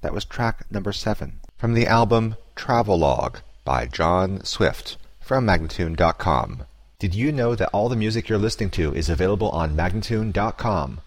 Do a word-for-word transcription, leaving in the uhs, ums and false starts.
That was track number seven from the album Travelogue by John Swift from Magnatune dot com. Did you know that all the music you're listening to is available on Magnatune dot com?